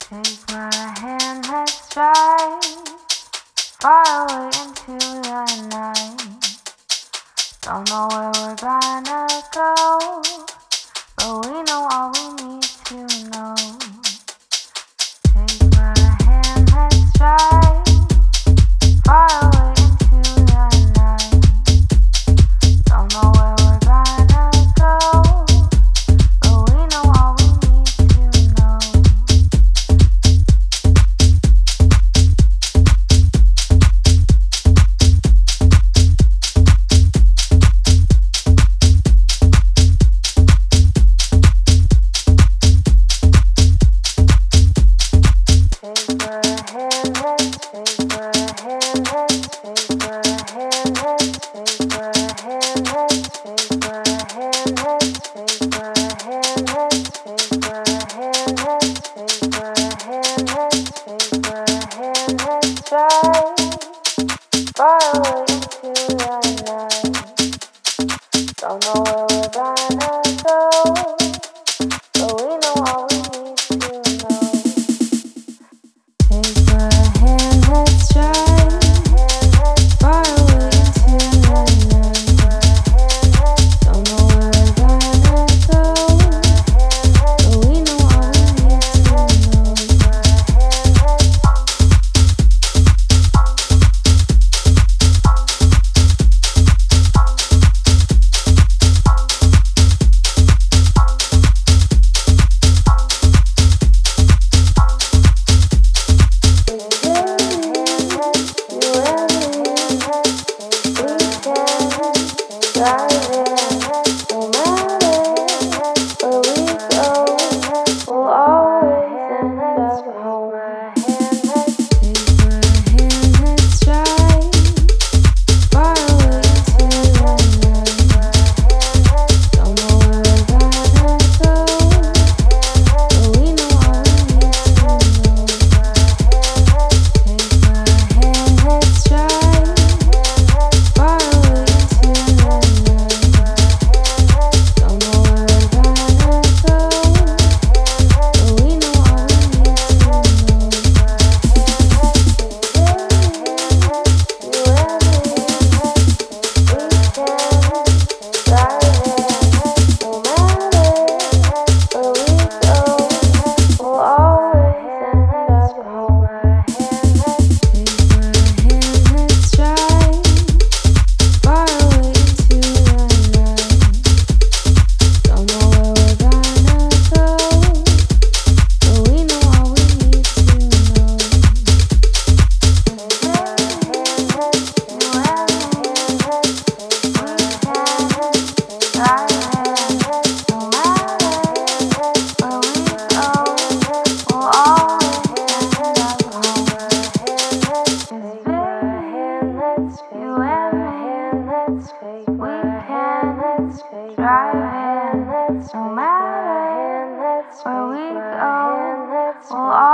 Take my hand, let's drive far away into the night. Don't know where we're gonna go, but we know all we need to know. Take my hand, let's drive far away into the night. Don't know where we're gonna go, but we know all we need to know. Far away into the night. Don't know where we're gonna go, but we know all we need to know. Take my hand, let's drive far away into the night. Don't know where we're gonna go, but we know all we need to know. No matter where we go, we'll